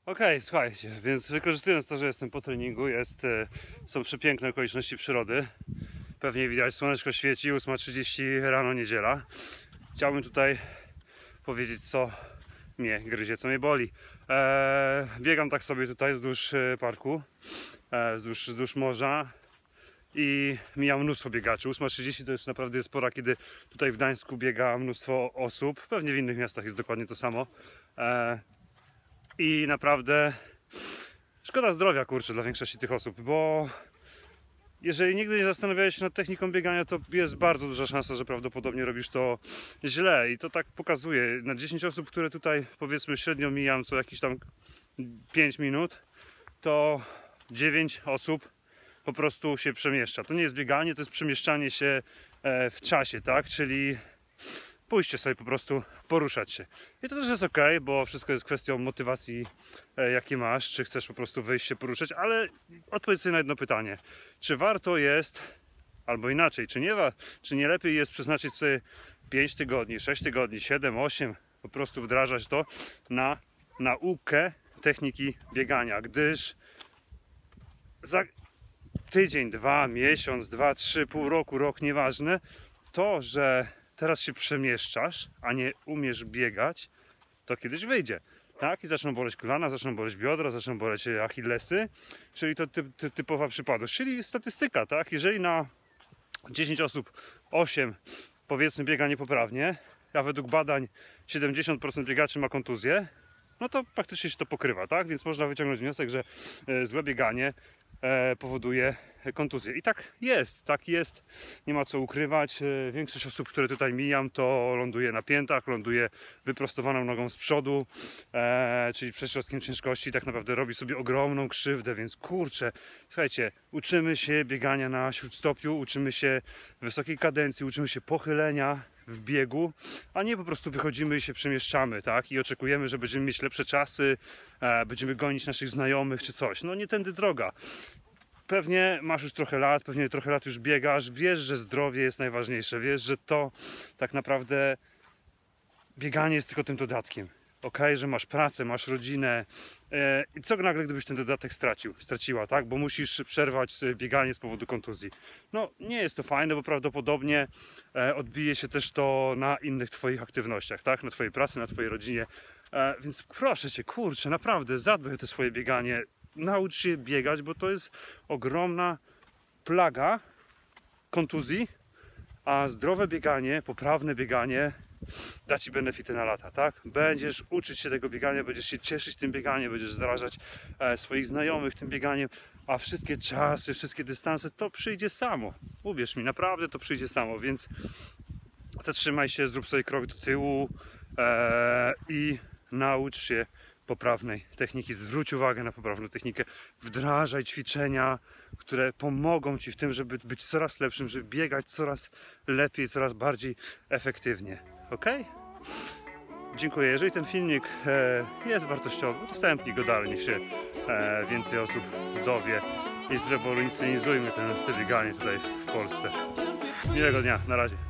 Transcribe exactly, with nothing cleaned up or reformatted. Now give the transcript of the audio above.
Okej, słuchajcie, więc wykorzystując to, że jestem po treningu, jest, e, są przepiękne okoliczności przyrody. Pewnie widać, słoneczko świeci, ósma trzydzieści rano, niedziela. Chciałbym tutaj powiedzieć, co mnie gryzie, co mnie boli. Eee, biegam tak sobie tutaj wzdłuż e, parku, e, wzdłuż, wzdłuż morza i mijam mnóstwo biegaczy. ósma trzydzieści to już naprawdę jest pora, kiedy tutaj w Gdańsku biega mnóstwo osób. Pewnie w innych miastach jest dokładnie to samo. Eee, I naprawdę szkoda zdrowia, kurczę, dla większości tych osób, bo jeżeli nigdy nie zastanawiałeś się nad techniką biegania, to jest bardzo duża szansa, że prawdopodobnie robisz to źle i to tak pokazuje. Na dziesięć osób, które tutaj powiedzmy średnio mijam co jakieś tam pięć minut, to dziewięć osób po prostu się przemieszcza. To nie jest bieganie, to jest przemieszczanie się w czasie, tak? Czyli pójście sobie po prostu poruszać się. I to też jest ok, bo wszystko jest kwestią motywacji, e, jakie masz, czy chcesz po prostu wyjść się poruszać, ale odpowiedz sobie na jedno pytanie. Czy warto jest, albo inaczej, czy nie, czy nie lepiej jest przeznaczyć sobie pięć tygodni, sześć tygodni, siedem, osiem, po prostu wdrażać to na naukę techniki biegania, gdyż za tydzień, dwa, miesiąc, dwa, trzy, pół roku, rok, nieważne, to, że teraz się przemieszczasz, a nie umiesz biegać, to kiedyś wyjdzie. Tak? I zaczną boleć kolana, zaczną boleć biodra, zaczną boleć achillesy, czyli to typ, ty, typowa przypadłość. Czyli statystyka, tak? Jeżeli na dziesięć osób osiem powiedzmy biega niepoprawnie, a według badań siedemdziesiąt procent biegaczy ma kontuzję, no to praktycznie się to pokrywa, tak? Więc można wyciągnąć wniosek, że e, złe bieganie e, powoduje kontuzję. I tak jest, tak jest, nie ma co ukrywać. E, większość osób, które tutaj mijam, to ląduje na piętach, ląduje wyprostowaną nogą z przodu, e, czyli przed środkiem ciężkości, tak naprawdę robi sobie ogromną krzywdę, więc kurczę, słuchajcie, uczymy się biegania na śródstopiu, uczymy się wysokiej kadencji, uczymy się pochylenia w biegu, a nie po prostu wychodzimy i się przemieszczamy, tak? I oczekujemy, że będziemy mieć lepsze czasy, e, będziemy gonić naszych znajomych czy coś. No nie tędy droga. Pewnie masz już trochę lat, pewnie trochę lat już biegasz, wiesz, że zdrowie jest najważniejsze, wiesz, że to tak naprawdę bieganie jest tylko tym dodatkiem. Okej, że masz pracę, masz rodzinę e, i co nagle, gdybyś ten dodatek stracił, straciła, tak? Bo musisz przerwać bieganie z powodu kontuzji. No, nie jest to fajne, bo prawdopodobnie e, odbije się też to na innych twoich aktywnościach, tak? Na twojej pracy, na twojej rodzinie. E, więc proszę cię, kurczę, naprawdę zadbaj o to swoje bieganie. Naucz się biegać, bo to jest ogromna plaga kontuzji, a zdrowe bieganie, poprawne bieganie da ci benefity na lata, tak? Będziesz uczyć się tego biegania, będziesz się cieszyć tym bieganiem, będziesz zarażać e, swoich znajomych tym bieganiem, a wszystkie czasy, wszystkie dystanse to przyjdzie samo. Uwierz mi, naprawdę to przyjdzie samo, więc zatrzymaj się, zrób sobie krok do tyłu e, i naucz się poprawnej techniki, zwróć uwagę na poprawną technikę, wdrażaj ćwiczenia, które pomogą ci w tym, żeby być coraz lepszym, żeby biegać coraz lepiej, coraz bardziej efektywnie. Ok? Dziękuję. Jeżeli ten filmik e, jest wartościowy, udostępnij go dalej, niech się e, więcej osób dowie i zrewolucjonizujmy ten, te bieganie tutaj w Polsce. Miłego dnia, na razie.